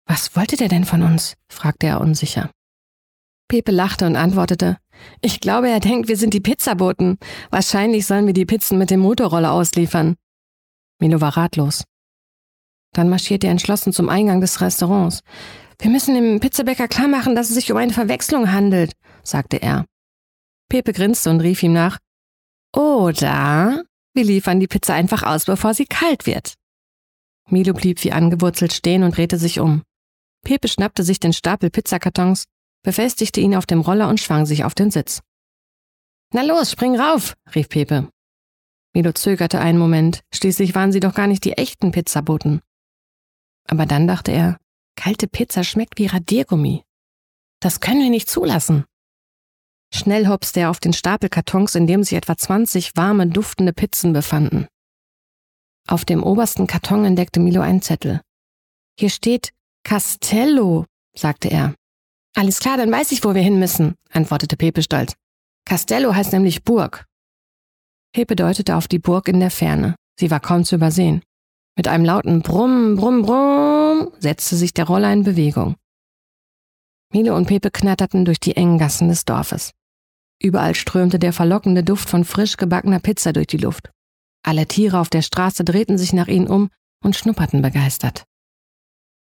»Was wollte der denn von uns?« fragte er unsicher. Pepe lachte und antwortete, »Ich glaube, er denkt, wir sind die Pizzaboten. Wahrscheinlich sollen wir die Pizzen mit dem Motorroller ausliefern.« Milo war ratlos. Dann marschierte er entschlossen zum Eingang des Restaurants. »Wir müssen dem Pizzabäcker klarmachen, dass es sich um eine Verwechslung handelt«, sagte er. Pepe grinste und rief ihm nach, »Oder wir liefern die Pizza einfach aus, bevor sie kalt wird.« Milo blieb wie angewurzelt stehen und drehte sich um. Pepe schnappte sich den Stapel Pizzakartons, befestigte ihn auf dem Roller und schwang sich auf den Sitz. »Na los, spring rauf«, rief Pepe. Milo zögerte einen Moment, schließlich waren sie doch gar nicht die echten Pizzaboten. Aber dann dachte er, kalte Pizza schmeckt wie Radiergummi. Das können wir nicht zulassen. Schnell hopste er auf den Stapel Kartons, in dem sich etwa 20 warme, duftende Pizzen befanden. Auf dem obersten Karton entdeckte Milo einen Zettel. »Hier steht Castello«, sagte er. »Alles klar, dann weiß ich, wo wir hin müssen«, antwortete Pepe stolz. »Castello heißt nämlich Burg.« Pepe deutete auf die Burg in der Ferne. Sie war kaum zu übersehen. Mit einem lauten Brumm, Brumm, Brumm setzte sich der Roller in Bewegung. Milo und Pepe knatterten durch die engen Gassen des Dorfes. Überall strömte der verlockende Duft von frisch gebackener Pizza durch die Luft. Alle Tiere auf der Straße drehten sich nach ihnen um und schnupperten begeistert.